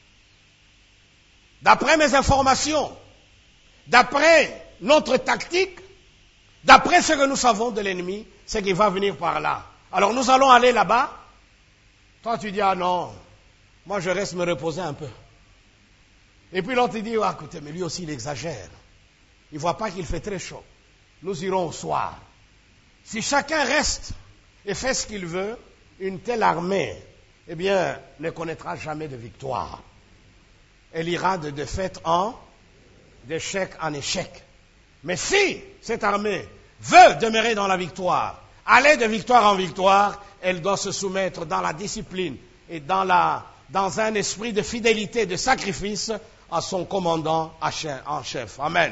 d'après mes informations, d'après notre tactique, d'après ce que nous savons de l'ennemi, c'est qu'il va venir par là. Alors nous allons aller là-bas. Toi tu dis, ah non, moi je reste me reposer un peu. Et puis l'autre dit, ah, écoutez, mais lui aussi il exagère. Il ne voit pas qu'il fait très chaud. Nous irons au soir. Si chacun reste et fait ce qu'il veut, une telle armée, eh bien, ne connaîtra jamais de victoire. Elle ira de défaite d'échec en échec. Mais si cette armée veut demeurer dans la victoire, aller de victoire en victoire, elle doit se soumettre dans la discipline et dans un esprit de fidélité, de sacrifice à son commandant en chef. Amen.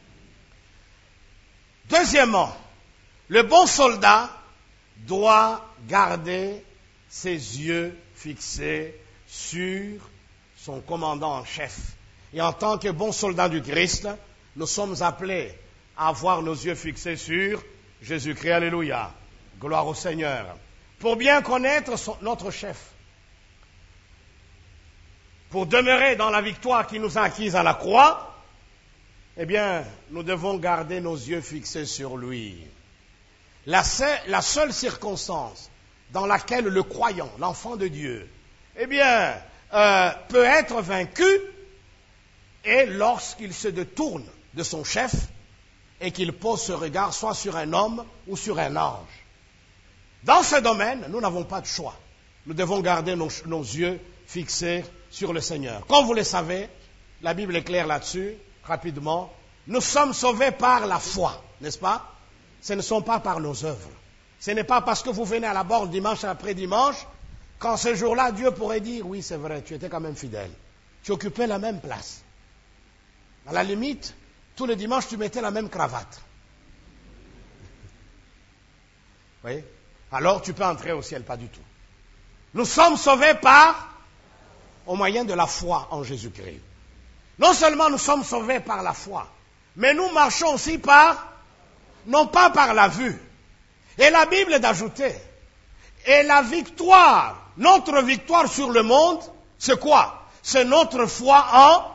Deuxièmement, le bon soldat doit garder ses yeux fixés sur son commandant en chef. Et en tant que bon soldat du Christ, nous sommes appelés à avoir nos yeux fixés sur Jésus-Christ. Alléluia. Gloire au Seigneur. Pour bien connaître notre chef. Pour demeurer dans la victoire qui nous a acquise à la croix, eh bien, nous devons garder nos yeux fixés sur lui. La seule circonstance dans laquelle le croyant, l'enfant de Dieu, eh bien, peut être vaincu est lorsqu'il se détourne de son chef et qu'il pose ce regard soit sur un homme ou sur un ange. Dans ce domaine, nous n'avons pas de choix. Nous devons garder nos yeux fixés sur le Seigneur. Comme vous le savez, la Bible est claire là-dessus, rapidement. Nous sommes sauvés par la foi, n'est-ce pas? Ce ne sont pas par nos œuvres. Ce n'est pas parce que vous venez à la borne dimanche après dimanche, qu'en ce jour-là, Dieu pourrait dire, oui, c'est vrai, tu étais quand même fidèle. Tu occupais la même place. À la limite, tous les dimanches, tu mettais la même cravate. Vous voyez? Alors, tu peux entrer au ciel, pas du tout. Nous sommes sauvés au moyen de la foi en Jésus-Christ. Non seulement nous sommes sauvés par la foi, mais nous marchons aussi non pas par la vue. Et la Bible d'ajouter, et la victoire, notre victoire sur le monde, c'est quoi? c'est notre foi en...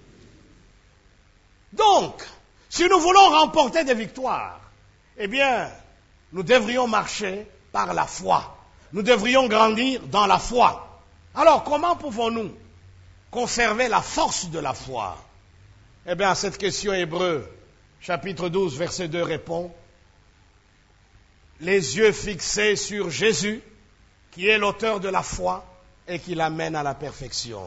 Donc, si nous voulons remporter des victoires, eh bien, nous devrions marcher par la foi. Nous devrions grandir dans la foi. Alors, comment pouvons-nous conserver la force de la foi? Eh bien, à cette question, Hébreux, chapitre 12, verset 2 répond, les yeux fixés sur Jésus, qui est l'auteur de la foi et qui l'amène à la perfection.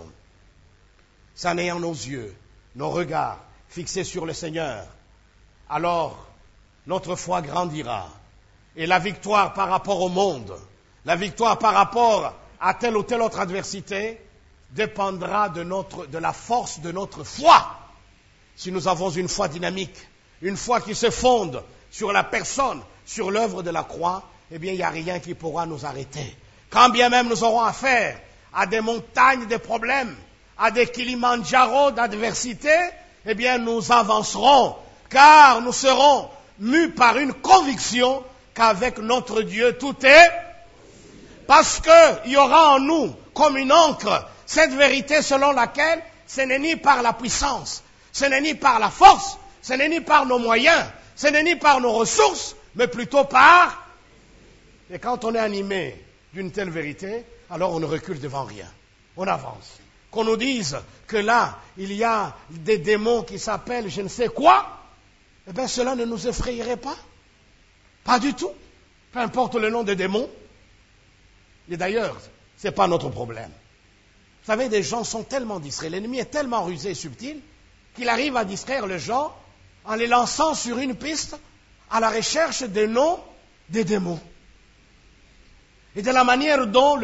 En ayant nos yeux, nos regards fixés sur le Seigneur, alors notre foi grandira. Et la victoire par rapport au monde, la victoire par rapport à telle ou telle autre adversité, dépendra de la force de notre foi. Si nous avons une foi dynamique, une foi qui se fonde sur la personne, sur l'œuvre de la croix, eh bien, il n'y a rien qui pourra nous arrêter. Quand bien même nous aurons affaire à des montagnes de problèmes, à des Kilimandjaro d'adversité, eh bien, nous avancerons, car nous serons mus par une conviction qu'avec notre Dieu, tout est, parce qu'il y aura en nous, comme une encre, cette vérité selon laquelle ce n'est ni par la puissance, ce n'est ni par la force, ce n'est ni par nos moyens, ce n'est ni par nos ressources, mais plutôt par... Et quand on est animé d'une telle vérité, alors on ne recule devant rien. On avance. Qu'on nous dise que là, il y a des démons qui s'appellent je ne sais quoi, eh bien cela ne nous effrayerait pas. Pas du tout. Peu importe le nom des démons. Et d'ailleurs, ce n'est pas notre problème. Vous savez, des gens sont tellement distraits. L'ennemi est tellement rusé et subtil qu'il arrive à distraire les gens en les lançant sur une piste à la recherche des noms des démons. Et de la manière dont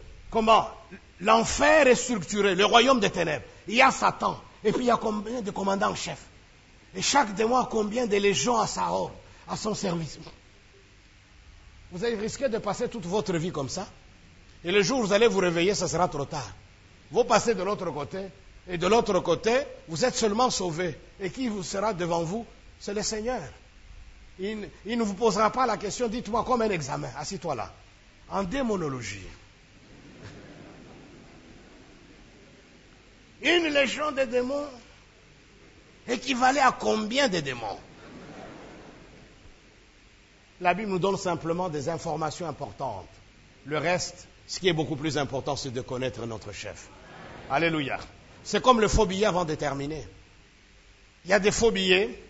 l'enfer est structuré, le royaume des ténèbres. Il y a Satan, et puis il y a combien de commandants en chef. Et chaque démon a combien de légions à sa horde, à son service. Vous avez risqué de passer toute votre vie comme ça. Et le jour où vous allez vous réveiller, ça sera trop tard. Vous passez de l'autre côté, et de l'autre côté, vous êtes seulement sauvés. Et qui vous sera devant vous? C'est le Seigneur. Il ne vous posera pas la question, dites-moi comme un examen, assis-toi là. En démonologie. Une légion de démons équivalait à combien de démons? La Bible nous donne simplement des informations importantes. Le reste, ce qui est beaucoup plus important, c'est de connaître notre chef. Alléluia. C'est comme le faux billet avant de terminer. Il y a des faux billets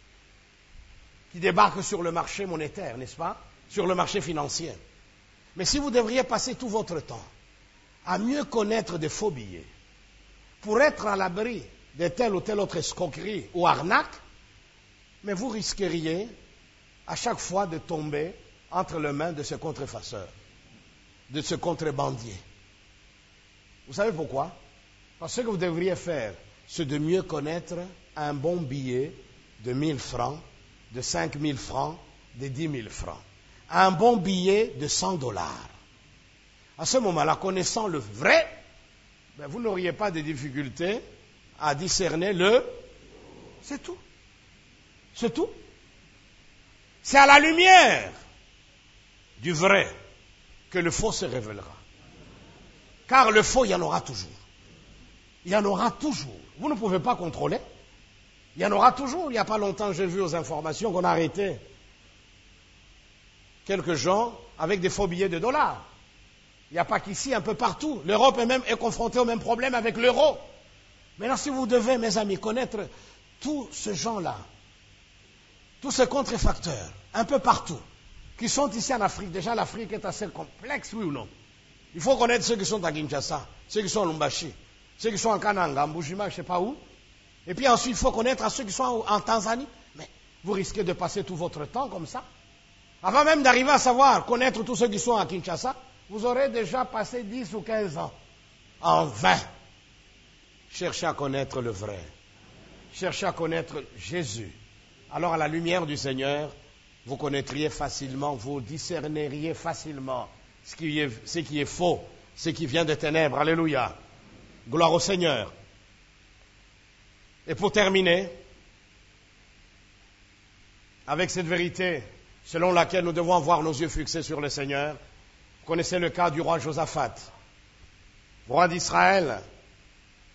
qui débarquent sur le marché monétaire, n'est-ce pas? Sur le marché financier. Mais si vous devriez passer tout votre temps à mieux connaître des faux billets, pour être à l'abri de telle ou telle autre escroquerie ou arnaque, mais vous risqueriez à chaque fois de tomber entre les mains de ce contrefaceur, de ce contrebandier. Vous savez pourquoi? Parce que ce que vous devriez faire, c'est de mieux connaître un bon billet de 1000 francs, de 5000 francs, de 10 000 francs. Un bon billet de $100. À ce moment-là, connaissant le vrai, vous n'auriez pas de difficulté à discerner le... C'est tout. C'est tout. C'est à la lumière du vrai que le faux se révélera. Car le faux, il y en aura toujours. Il y en aura toujours. Vous ne pouvez pas contrôler. Il y en aura toujours. Il n'y a pas longtemps, j'ai vu aux informations qu'on a arrêté quelques gens avec des faux billets de dollars. Il n'y a pas qu'ici, un peu partout. L'Europe est confrontée au même problème avec l'euro. Maintenant, si vous devez, mes amis, connaître tous ces gens-là, tous ces contrefacteurs, un peu partout, qui sont ici en Afrique. Déjà, l'Afrique est assez complexe, oui ou non? Il faut connaître ceux qui sont à Kinshasa, ceux qui sont à Lumbashi, ceux qui sont en Kananga, en Bujima, je ne sais pas où. Et puis ensuite, il faut connaître ceux qui sont en Tanzanie. Mais vous risquez de passer tout votre temps comme ça. Avant même d'arriver à savoir, connaître tous ceux qui sont à Kinshasa, vous aurez déjà passé 10 ou 15 ans en vain. Cherchez à connaître le vrai. Cherchez à connaître Jésus. Alors, à la lumière du Seigneur, vous connaîtriez facilement, vous discerneriez facilement ce qui est faux, ce qui vient des ténèbres. Alléluia. Gloire au Seigneur. Et pour terminer, avec cette vérité selon laquelle nous devons avoir nos yeux fixés sur le Seigneur, vous connaissez le cas du roi Josaphat, roi d'Israël,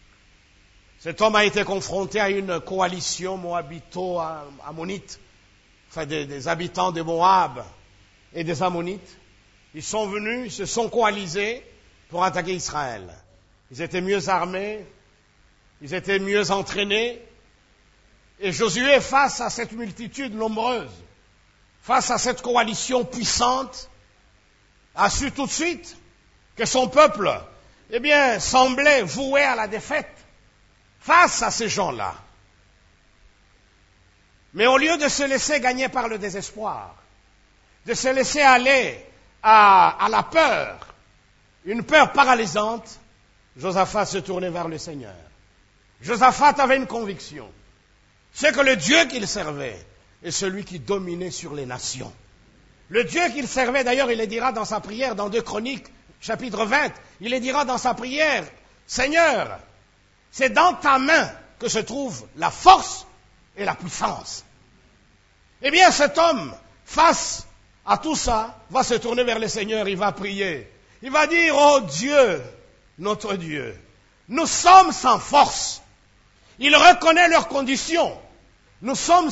Cet homme a été confronté à une coalition moabito-ammonite, enfin des habitants de Moab et des Ammonites. Ils sont venus, ils se sont coalisés pour attaquer Israël. Ils étaient mieux armés, ils étaient mieux entraînés. Et Josué, face à cette multitude nombreuse, face à cette coalition puissante, a su tout de suite que son peuple, semblait voué à la défaite face à ces gens-là. Mais au lieu de se laisser gagner par le désespoir, de se laisser aller à la peur, une peur paralysante, Josaphat se tournait vers le Seigneur. Josaphat avait une conviction. C'est que le Dieu qu'il servait est celui qui dominait sur les nations. Le Dieu qu'il servait, d'ailleurs, il le dira dans sa prière, dans 2 Chroniques, chapitre 20, il le dira dans sa prière, Seigneur, c'est dans ta main que se trouve la force et la puissance. Eh bien, cet homme, face à tout ça, va se tourner vers le Seigneur, il va prier. Il va dire, oh Dieu, notre Dieu, nous sommes sans force. Il reconnaît leurs conditions. Nous sommes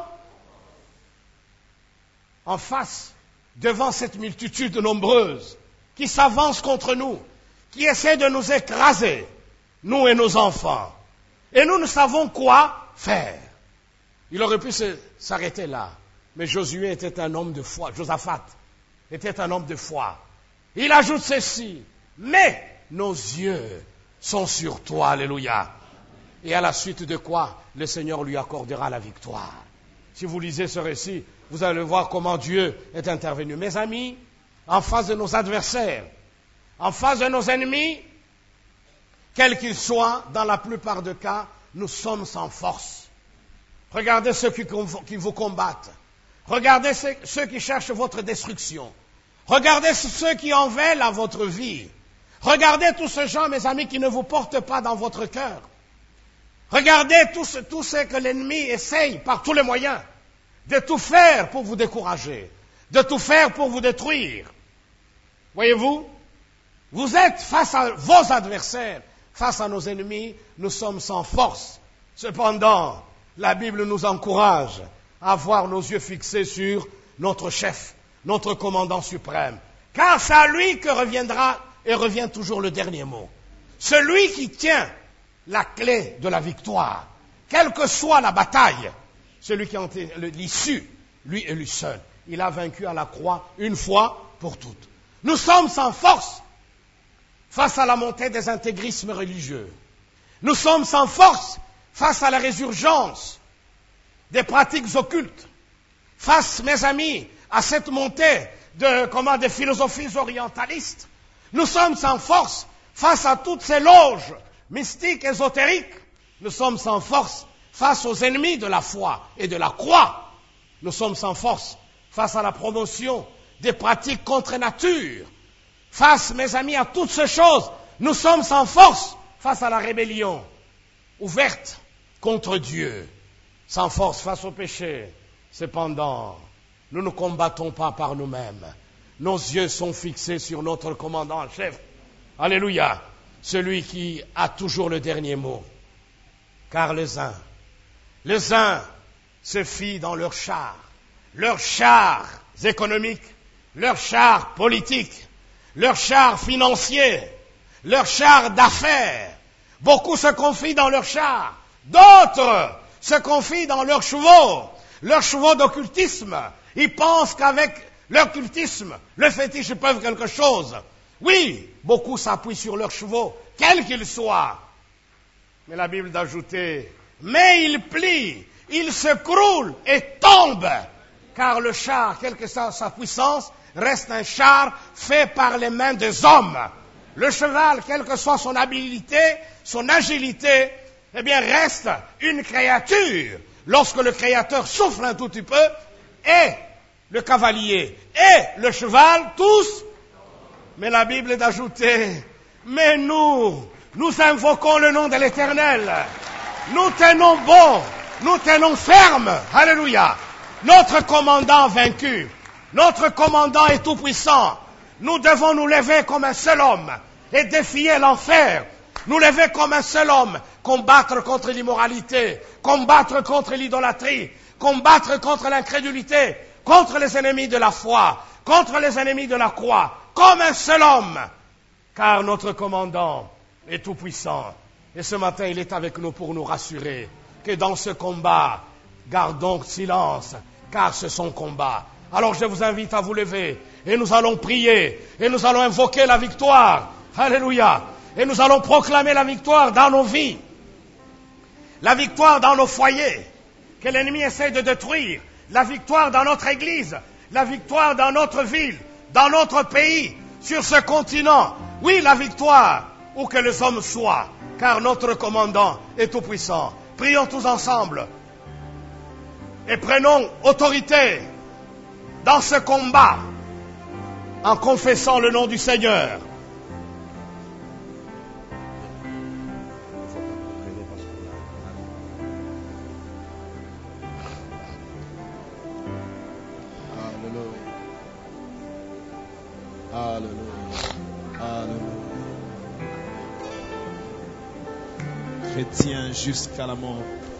en face, devant cette multitude nombreuse qui s'avance contre nous, qui essaie de nous écraser, nous et nos enfants. Et nous ne savons quoi faire. Il aurait pu s'arrêter là. Mais Josué était un homme de foi. Josaphat était un homme de foi. Il ajoute ceci. Mais nos yeux sont sur toi. Alléluia. Et à la suite de quoi, le Seigneur lui accordera la victoire. Si vous lisez ce récit, vous allez voir comment Dieu est intervenu. Mes amis, en face de nos adversaires, en face de nos ennemis, quels qu'ils soient, dans la plupart des cas, nous sommes sans force. Regardez ceux qui vous combattent. Regardez ceux qui cherchent votre destruction. Regardez ceux qui en veulent à votre vie. Regardez tous ces gens, mes amis, qui ne vous portent pas dans votre cœur. Regardez tout ce que l'ennemi essaye par tous les moyens de tout faire pour vous décourager, de tout faire pour vous détruire. Voyez-vous, vous êtes face à vos adversaires, face à nos ennemis, nous sommes sans force. Cependant, la Bible nous encourage à avoir nos yeux fixés sur notre chef, notre commandant suprême. Car c'est à lui que reviendra et revient toujours le dernier mot. Celui qui tient la clé de la victoire, quelle que soit la bataille, celui qui a l'issue, lui est lui seul. Il a vaincu à la croix une fois pour toutes. Nous sommes sans force face à la montée des intégrismes religieux. Nous sommes sans force face à la résurgence des pratiques occultes. Face, mes amis, à cette montée des philosophies orientalistes. Nous sommes sans force face à toutes ces loges mystiques, ésotériques. Nous sommes sans force face aux ennemis de la foi et de la croix. Nous sommes sans force face à la promotion des pratiques contre nature. Face, mes amis, à toutes ces choses, nous sommes sans force face à la rébellion ouverte contre Dieu. Sans force face au péché. Cependant, nous ne combattons pas par nous-mêmes. Nos yeux sont fixés sur notre commandant en chef. Alléluia. Celui qui a toujours le dernier mot. Car les uns se fient dans leurs chars économiques, leurs chars politiques, leurs chars financiers, leurs chars d'affaires. Beaucoup se confient dans leurs chars. D'autres se confient dans leurs chevaux d'occultisme. Ils pensent qu'avec l'occultisme, le fétiche, ils peuvent quelque chose. Oui, beaucoup s'appuient sur leurs chevaux, quels qu'ils soient. Mais la Bible d'ajouter, mais ils plient, ils se croulent et tombent. Car le char, quelle que soit sa puissance, reste un char fait par les mains des hommes. Le cheval, quelle que soit son habileté, son agilité, reste une créature. Lorsque le Créateur souffle un tout petit peu, et le cavalier et le cheval, tous. Mais la Bible est d'ajouter, mais nous invoquons le nom de l'Éternel. Nous tenons bon, nous tenons ferme. Alléluia. Notre commandant vaincu, notre commandant est tout puissant. Nous devons nous lever comme un seul homme et défier l'enfer. Nous lever comme un seul homme, combattre contre l'immoralité, combattre contre l'idolâtrie, combattre contre l'incrédulité, contre les ennemis de la foi, contre les ennemis de la croix, comme un seul homme, car notre commandant est tout-puissant. Et ce matin, il est avec nous pour nous rassurer que dans ce combat, gardons silence, car c'est son combat. Alors je vous invite à vous lever, et nous allons prier, et nous allons invoquer la victoire. Alléluia. Et nous allons proclamer la victoire dans nos vies, la victoire dans nos foyers, que l'ennemi essaie de détruire, la victoire dans notre église, la victoire dans notre ville, dans notre pays, sur ce continent. Oui, la victoire, où que les hommes soient, car notre commandant est tout puissant. Prions tous ensemble et prenons autorité dans ce combat en confessant le nom du Seigneur. Chrétien jusqu'à la mort.